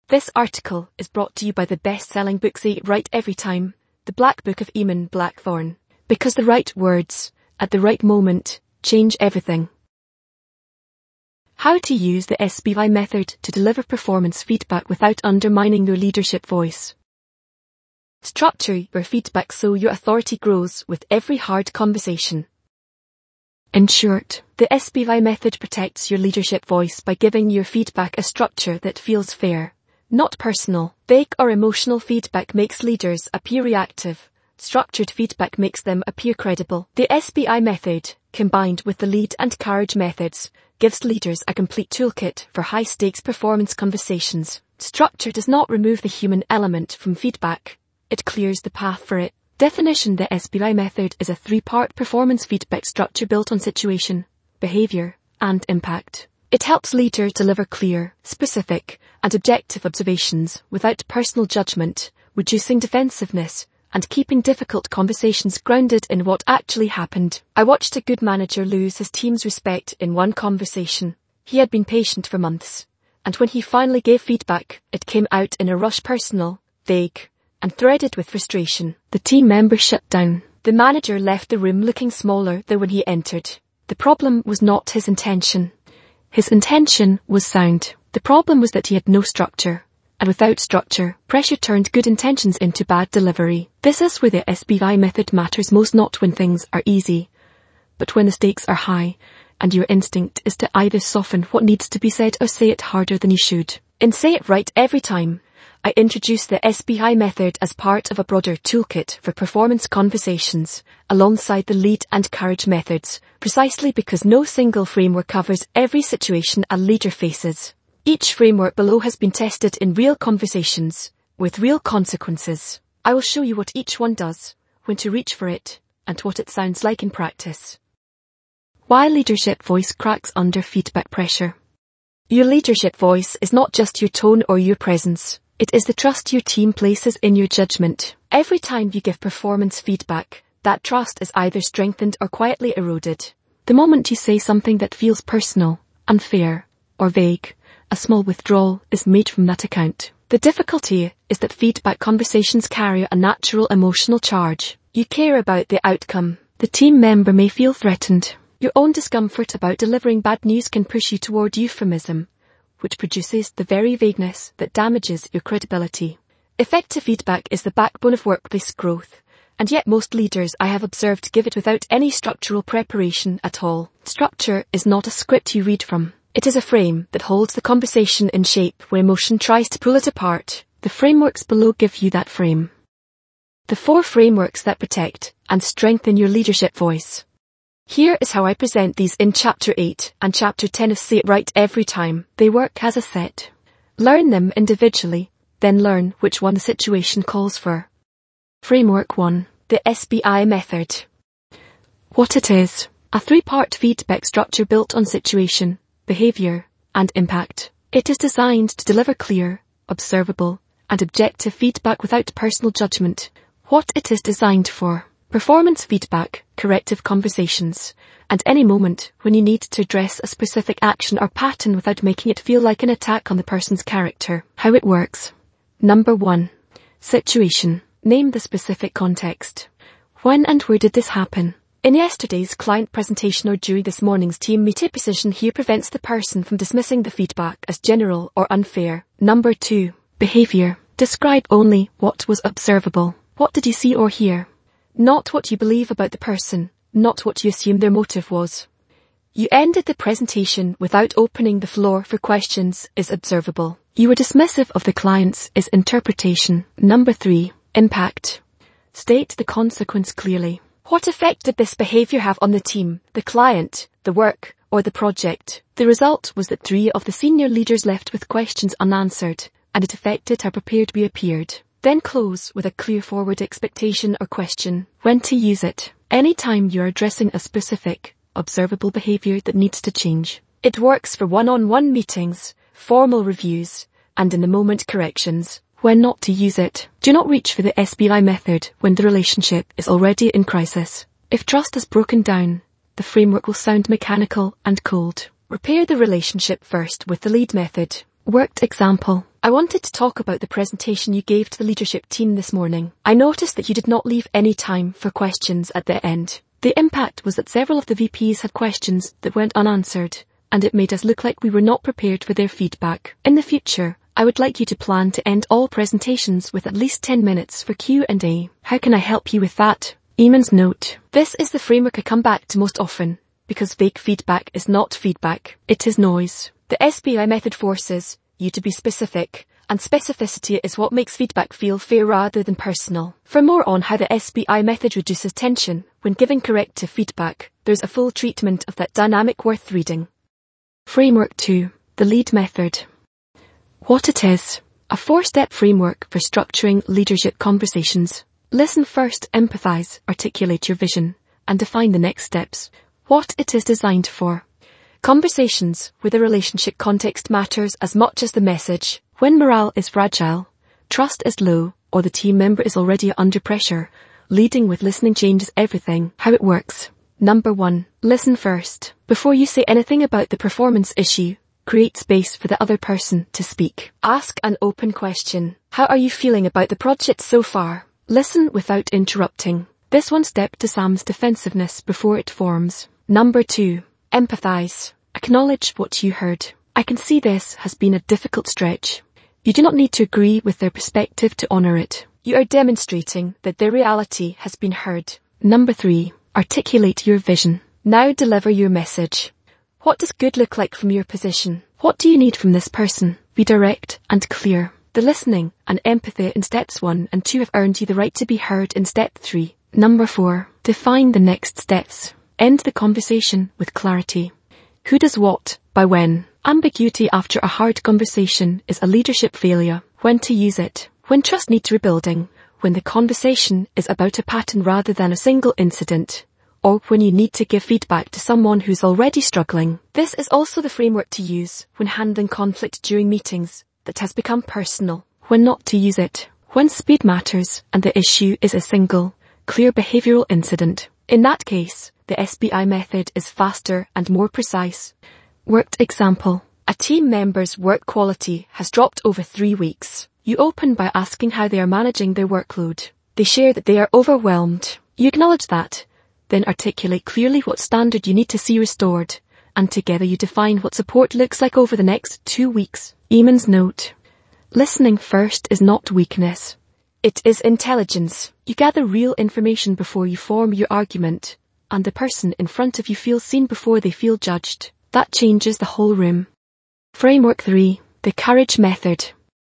This article is brought to you by the best-selling book Say It Right Every Time, The Black Book of Eamon Blackthorne. Because the right words, at the right moment, change everything. How to use the SBI method to deliver performance feedback without undermining your leadership voice. Structure your feedback so your authority grows with every hard conversation. In short, the SBI method protects your leadership voice by giving your feedback a structure that feels fair, not personal. Vague or emotional feedback makes leaders appear reactive. Structured feedback makes them appear credible. The SBI method, combined with the lead and courage methods, gives leaders a complete toolkit for high-stakes performance conversations. Structure does not remove the human element from feedback. It clears the path for it. Definition: the SBI method is a three-part performance feedback structure built on situation, behavior, and impact. It helps leaders deliver clear, specific, and objective observations without personal judgment, reducing defensiveness, and keeping difficult conversations grounded in what actually happened. I watched a good manager lose his team's respect in one conversation. He had been patient for months, and when he finally gave feedback, it came out in a rush, personal, vague, and threaded with frustration. The team member shut down. The manager left the room looking smaller than when he entered. The problem was not his intention. His intention was sound. The problem was that he had no structure. And without structure, pressure turned good intentions into bad delivery. This is where the SBI method matters most, not when things are easy, but when the stakes are high, and your instinct is to either soften what needs to be said or say it harder than you should. In Say It Right Every Time, I introduced the SBI method as part of a broader toolkit for performance conversations, alongside the lead and courage methods, precisely because no single framework covers every situation a leader faces. Each framework below has been tested in real conversations, with real consequences. I will show you what each one does, when to reach for it, and what it sounds like in practice. Why leadership voice cracks under feedback pressure. Your leadership voice is not just your tone or your presence. It is the trust your team places in your judgment. Every time you give performance feedback, that trust is either strengthened or quietly eroded. The moment you say something that feels personal, unfair, or vague, a small withdrawal is made from that account. The difficulty is that feedback conversations carry a natural emotional charge. You care about the outcome. The team member may feel threatened. Your own discomfort about delivering bad news can push you toward euphemism, which produces the very vagueness that damages your credibility. Effective feedback is the backbone of workplace growth, and yet most leaders I have observed give it without any structural preparation at all. Structure is not a script you read from. It is a frame that holds the conversation in shape when emotion tries to pull it apart. The frameworks below give you that frame. The 4 frameworks that protect and strengthen your leadership voice. Here is how I present these in Chapter 8 and Chapter 10 of Say It Right Every Time. They work as a set. Learn them individually, then learn which one the situation calls for. Framework 1. The SBI method. What it is. A 3-part feedback structure built on situation, behavior, and impact. It is designed to deliver clear, observable, and objective feedback without personal judgment. What it is designed for. Performance feedback, corrective conversations, and any moment when you need to address a specific action or pattern without making it feel like an attack on the person's character. How it works. Number 1. Situation. Name the specific context. When and where did this happen? In yesterday's client presentation or during this morning's team meeting. Precision here prevents the person from dismissing the feedback as general or unfair. Number 2. Behavior. Describe only what was observable. What did you see or hear? Not what you believe about the person, not what you assume their motive was. You ended the presentation without opening the floor for questions is observable. You were dismissive of the client's is interpretation. Number 3. Impact. State the consequence clearly. What effect did this behavior have on the team, the client, the work, or the project? The result was that 3 of the senior leaders left with questions unanswered, and it affected how prepared we appeared. Then close with a clear forward expectation or question. When to use it. Anytime you're addressing a specific, observable behavior that needs to change. It works for one-on-one meetings, formal reviews, and in-the-moment corrections. When not to use it. Do not reach for the SBI method when the relationship is already in crisis. If trust is broken down, the framework will sound mechanical and cold. Repair the relationship first with the lead method. Worked example. I wanted to talk about the presentation you gave to the leadership team this morning. I noticed that you did not leave any time for questions at the end. The impact was that several of the VPs had questions that went unanswered, and it made us look like we were not prepared for their feedback. In the future, I would like you to plan to end all presentations with at least 10 minutes for Q&A. How can I help you with that? Eamon's note. This is the framework I come back to most often, because fake feedback is not feedback, it is noise. The SBI method forces you to be specific, and specificity is what makes feedback feel fair rather than personal. For more on how the SBI method reduces tension when giving corrective feedback, there's a full treatment of that dynamic worth reading. Framework 2. The lead method. What it is. A 4-step framework for structuring leadership conversations. Listen first, empathize, articulate your vision, and define the next steps. What it is designed for. Conversations where the relationship context matters as much as the message. When morale is fragile, trust is low, or the team member is already under pressure, leading with listening changes everything. How it works. Number 1. Listen first. Before you say anything about the performance issue, create space for the other person to speak. Ask an open question. How are you feeling about the project so far? Listen without interrupting. This one step to Sam's defensiveness before it forms. Number 2. Empathize. Acknowledge what you heard. I can see this has been a difficult stretch. You do not need to agree with their perspective to honor it. You are demonstrating that their reality has been heard. Number 3. Articulate your vision. Now deliver your message. What does good look like from your position? What do you need from this person? Be direct and clear. The listening and empathy in steps 1 and 2 have earned you the right to be heard in step 3. Number 4. Define the next steps. End the conversation with clarity. Who does what, by when? Ambiguity after a hard conversation is a leadership failure. When to use it. When trust needs rebuilding. When the conversation is about a pattern rather than a single incident. Or when you need to give feedback to someone who's already struggling. This is also the framework to use when handling conflict during meetings that has become personal. When not to use it. When speed matters and the issue is a single, clear behavioral incident. In that case, the SBI method is faster and more precise. Worked example. A team member's work quality has dropped over 3 weeks. You open by asking how they are managing their workload. They share that they are overwhelmed. You acknowledge that. Then articulate clearly what standard you need to see restored. And together you define what support looks like over the next 2 weeks. Eamon's note. Listening first is not weakness. It is intelligence. You gather real information before you form your argument, and the person in front of you feels seen before they feel judged. That changes the whole room. Framework 3. The courage method.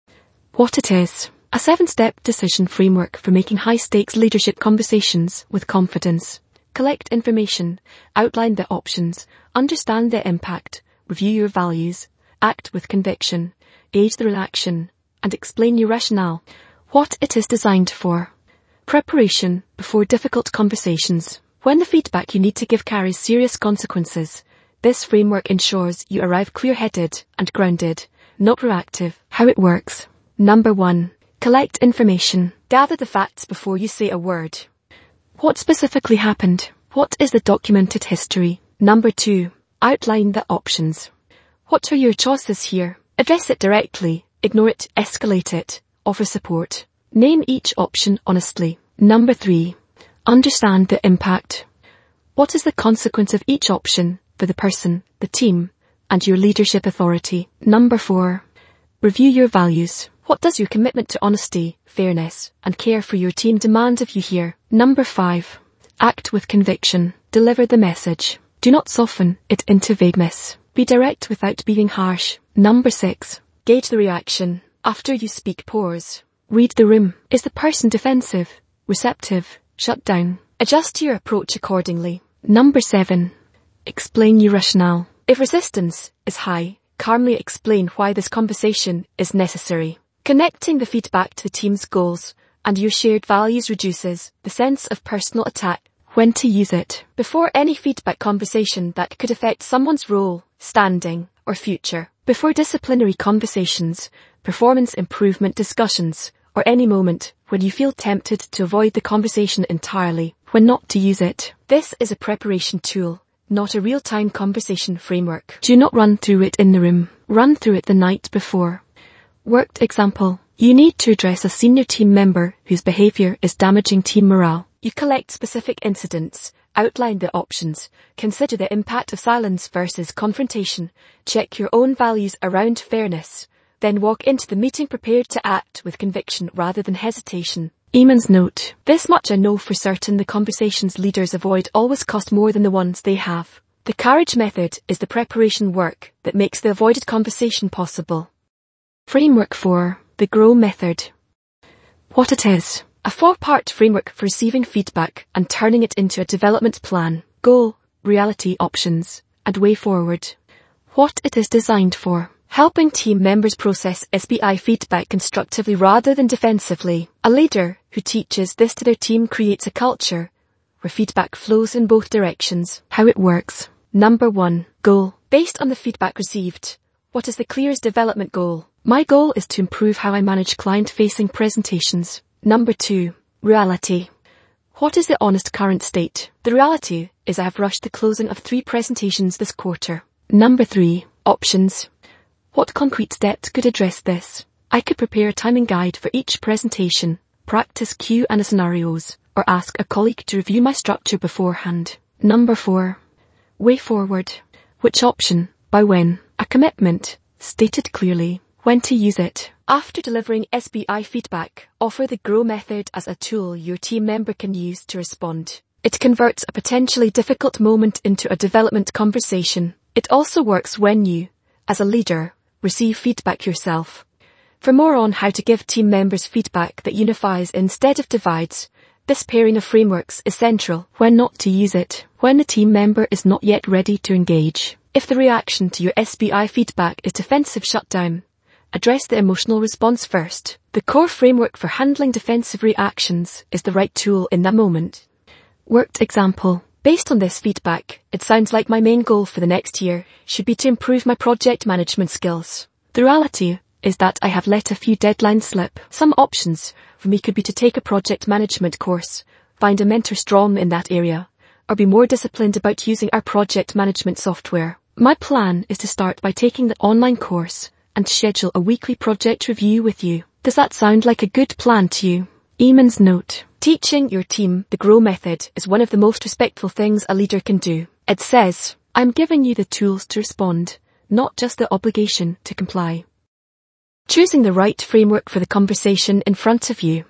What it is. A 7-step decision framework for making high-stakes leadership conversations with confidence. Collect information, outline the options, understand their impact, review your values, act with conviction, gauge the reaction, and explain your rationale. What it is designed for. Preparation before difficult conversations. When the feedback you need to give carries serious consequences, this framework ensures you arrive clear-headed and grounded, not reactive. How it works. Number 1. Collect information. Gather the facts before you say a word. What specifically happened? What is the documented history? Number 2. Outline the options. What are your choices here? Address it directly. Ignore it, escalate it, offer support. Name each option honestly. Number 3. Understand the impact. What is the consequence of each option for the person, the team, and your leadership authority? Number 4. Review your values. What does your commitment to honesty, fairness, and care for your team demand of you here? Number 5. Act with conviction. Deliver the message. Do not soften it into vagueness. Be direct without being harsh. Number 6. Gauge the reaction. After you speak, pause. Read the room. Is the person defensive, receptive, shut down? Adjust your approach accordingly. Number 7. Explain your rationale. If resistance is high, calmly explain why this conversation is necessary. Connecting the feedback to the team's goals and your shared values reduces the sense of personal attack. When to use it. Before any feedback conversation that could affect someone's role, standing, or future. Before disciplinary conversations, performance improvement discussions, or any moment when you feel tempted to avoid the conversation entirely. When not to use it. This is a preparation tool, not a real-time conversation framework. Do not run through it in the room. Run through it the night before. Worked example. You need to address a senior team member whose behavior is damaging team morale. You collect specific incidents, outline the options, consider the impact of silence versus confrontation, check your own values around fairness, then walk into the meeting prepared to act with conviction rather than hesitation. Eamon's note. This much I know for certain: the conversations leaders avoid always cost more than the ones they have. The courage method is the preparation work that makes the avoided conversation possible. Framework for the GROW method. What it is. A 4-part framework for receiving feedback and turning it into a development plan. Goal, reality, options, and way forward. What it is designed for. Helping team members process SBI feedback constructively rather than defensively. A leader who teaches this to their team creates a culture where feedback flows in both directions. How it works. Number 1. Goal. Based on the feedback received, what is the clearest development goal? My goal is to improve how I manage client-facing presentations. Number 2. Reality. What is the honest current state? The reality is I have rushed the closing of 3 presentations this quarter. Number 3. Options. What concrete steps could address this? I could prepare a timing guide for each presentation, practice Q&A scenarios, or ask a colleague to review my structure beforehand. Number 4. Way forward. Which option? By when? A commitment, stated clearly. When to use it. After delivering SBI feedback, offer the GROW method as a tool your team member can use to respond. It converts a potentially difficult moment into a development conversation. It also works when you, as a leader, receive feedback yourself. For more on how to give team members feedback that unifies instead of divides, this pairing of frameworks is central. When not to use it. When the team member is not yet ready to engage. If the reaction to your SBI feedback is defensive shutdown, address the emotional response first. The core framework for handling defensive reactions is the right tool in that moment. Worked example. Based on this feedback, it sounds like my main goal for the next year should be to improve my project management skills. The reality is that I have let a few deadlines slip. Some options for me could be to take a project management course, find a mentor strong in that area, or be more disciplined about using our project management software. My plan is to start by taking the online course and schedule a weekly project review with you. Does that sound like a good plan to you? Eamon's note. Teaching your team the GROW method is one of the most respectful things a leader can do. It says, I'm giving you the tools to respond, not just the obligation to comply. Choosing the right framework for the conversation in front of you.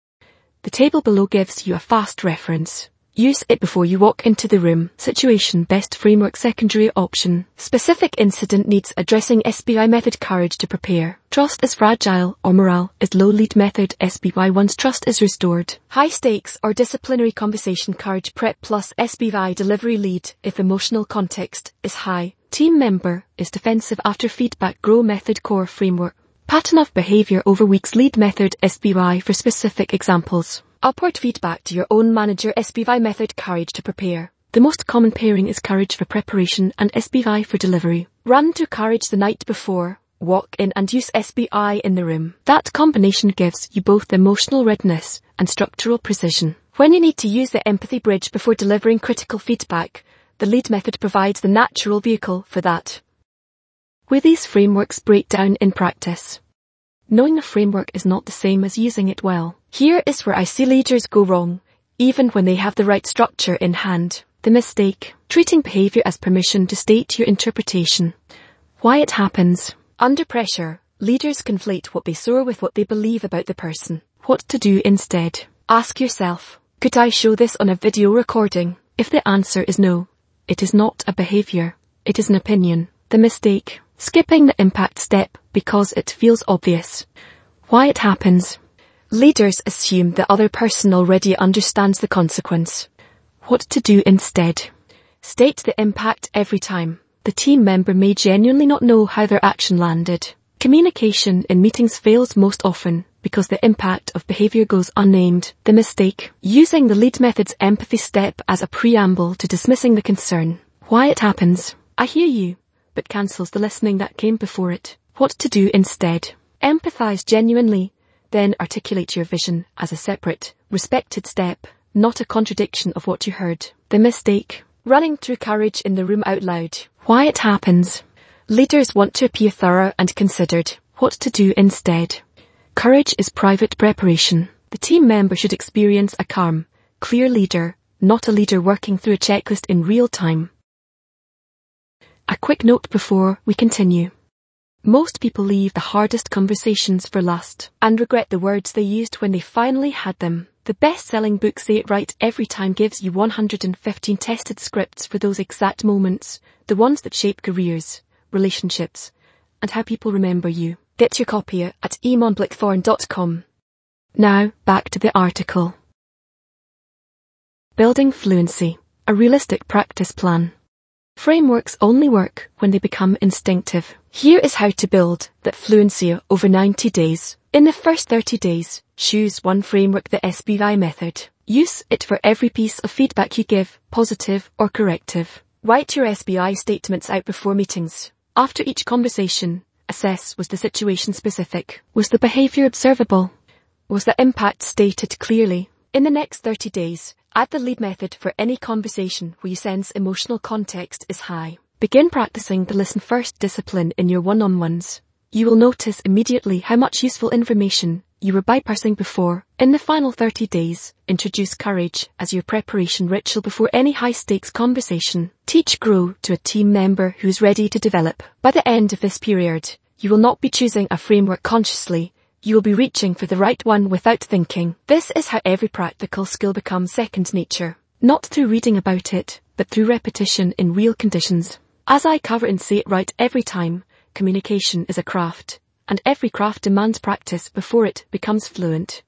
The table below gives you a fast reference. Use it before you walk into the room. Situation best framework secondary option. Specific incident needs addressing SBI method courage to prepare. Trust is fragile or morale is low lead method SBI once trust is restored. High stakes or disciplinary conversation courage prep plus SBI delivery lead if emotional context is high. Team member is defensive after feedback GROW method core framework. Pattern of behavior over weeks lead method SBI for specific examples. Upward feedback to your own manager SBI method courage to prepare. The most common pairing is courage for preparation and SBI for delivery. Run to courage the night before, walk in and use SBI in the room. That combination gives you both the emotional readiness and structural precision. When you need to use the empathy bridge before delivering critical feedback, the lead method provides the natural vehicle for that. Will these frameworks break down in practice? Knowing a framework is not the same as using it well. Here is where I see leaders go wrong, even when they have the right structure in hand. The mistake. Treating behavior as permission to state your interpretation. Why it happens. Under pressure, leaders conflate what they saw with what they believe about the person. What to do instead. Ask yourself, could I show this on a video recording? If the answer is no, it is not a behavior, it is an opinion. The mistake. Skipping the impact step because it feels obvious. Why it happens. Leaders assume the other person already understands the consequence. What to do instead. State the impact every time. The team member may genuinely not know how their action landed. Communication in meetings fails most often because the impact of behavior goes unnamed. The mistake. Using the lead method's empathy step as a preamble to dismissing the concern. Why it happens. I hear you, but cancels the listening that came before it. What to do instead. Empathize genuinely, then articulate your vision as a separate, respected step, not a contradiction of what you heard. The mistake. Running through courage in the room out loud. Why it happens. Leaders want to appear thorough and considered. What to do instead. Courage is private preparation. The team member should experience a calm, clear leader, not a leader working through a checklist in real time. A quick note before we continue. Most people leave the hardest conversations for last and regret the words they used when they finally had them. The best-selling book Say It Right Every Time gives you 115 tested scripts for those exact moments, the ones that shape careers, relationships, and how people remember you. Get your copy at eamonblackthorn.com. Now, back to the article. Building fluency, a realistic practice plan. Frameworks only work when they become instinctive. Here is how to build that fluency over 90 days. In the first 30 days, choose one framework, the SBI method. Use it for every piece of feedback you give, positive or corrective. Write your SBI statements out before meetings. After each conversation, assess, was the situation specific? Was the behavior observable? Was the impact stated clearly? In the next 30 days, add the lead method for any conversation where you sense emotional context is high. Begin practicing the listen first discipline in your one-on-ones. You will notice immediately how much useful information you were bypassing before. In the final 30 days, introduce courage as your preparation ritual before any high-stakes conversation. Teach Grow to a team member who is ready to develop. By the end of this period, you will not be choosing a framework consciously. You will be reaching for the right one without thinking. This is how every practical skill becomes second nature. Not through reading about it, but through repetition in real conditions. As I cover in Say It Right Every Time, communication is a craft, and every craft demands practice before it becomes fluent.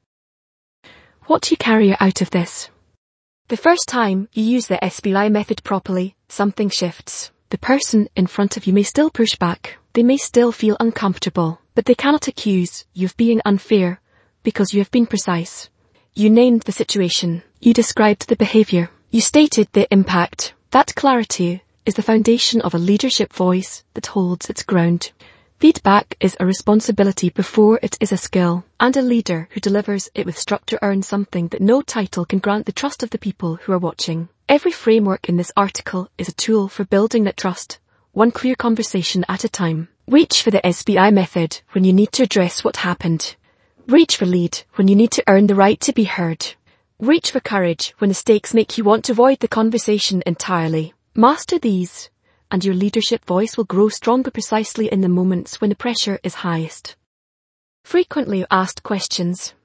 What you carry out of this? The first time you use the SBI method properly, something shifts. The person in front of you may still push back. They may still feel uncomfortable, but they cannot accuse you of being unfair because you have been precise. You named the situation. You described the behavior. You stated the impact. That clarity is the foundation of a leadership voice that holds its ground. Feedback is a responsibility before it is a skill, and a leader who delivers it with structure earns something that no title can grant: the trust of the people who are watching. Every framework in this article is a tool for building that trust, one clear conversation at a time. Reach for the SBI method when you need to address what happened. Reach for lead when you need to earn the right to be heard. Reach for courage when the stakes make you want to avoid the conversation entirely. Master these, and your leadership voice will grow stronger precisely in the moments when the pressure is highest. Frequently asked questions.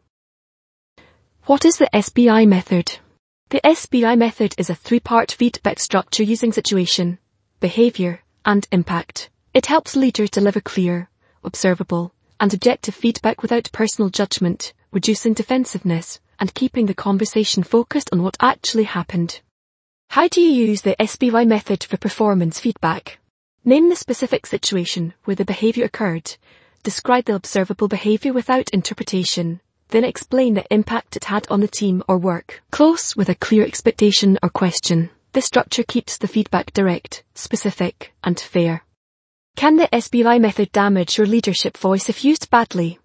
What is the SBI method? The SBI method is a three-part feedback structure using situation, behavior, and impact. It helps leaders deliver clear, observable, and objective feedback without personal judgment, reducing defensiveness, and keeping the conversation focused on what actually happened. How do you use the SBI method for performance feedback? Name the specific situation where the behavior occurred. Describe the observable behavior without interpretation. Then explain the impact it had on the team or work. Close with a clear expectation or question. This structure keeps the feedback direct, specific, and fair. Can the SBI method damage your leadership voice if used badly?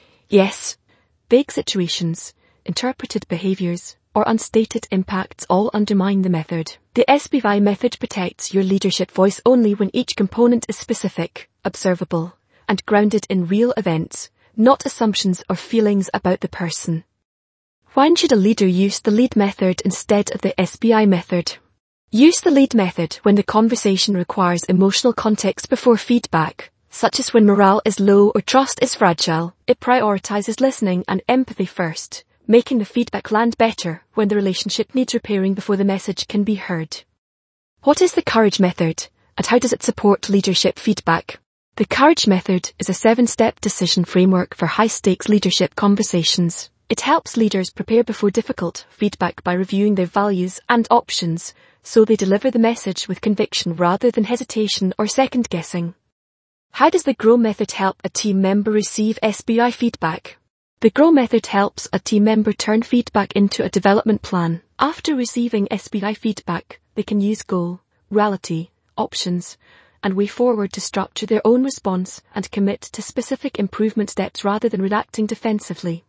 Yes. Vague situations, interpreted behaviors, or unstated impacts all undermine the method. The SBI method protects your leadership voice only when each component is specific, observable, and grounded in real events, not assumptions or feelings about the person. When should a leader use the lead method instead of the SBI method? Use the lead method when the conversation requires emotional context before feedback, such as when morale is low or trust is fragile. It prioritizes listening and empathy first, making the feedback land better when the relationship needs repairing before the message can be heard. What is the Courage method, and how does it support leadership feedback? The Courage method is a 7-step decision framework for high-stakes leadership conversations. It helps leaders prepare before difficult feedback by reviewing their values and options, so they deliver the message with conviction rather than hesitation or second-guessing. How does the Grow method help a team member receive SBI feedback? The Grow method helps a team member turn feedback into a development plan. After receiving SBI feedback, they can use goal, reality, options, and way forward to structure their own response and commit to specific improvement steps rather than reacting defensively.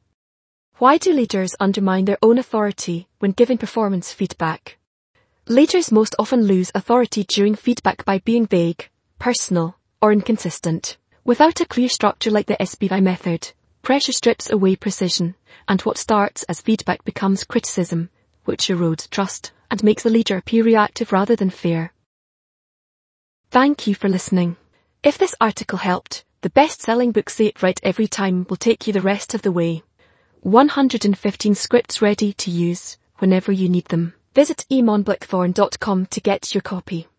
Why do leaders undermine their own authority when giving performance feedback? Leaders most often lose authority during feedback by being vague, personal, or inconsistent. Without a clear structure like the SBI method, pressure strips away precision, and what starts as feedback becomes criticism, which erodes trust and makes a leader appear reactive rather than fair. Thank you for listening. If this article helped, the best-selling book Say It Right Every Time will take you the rest of the way. 115 scripts ready to use whenever you need them. Visit emonblackthorn.com to get your copy.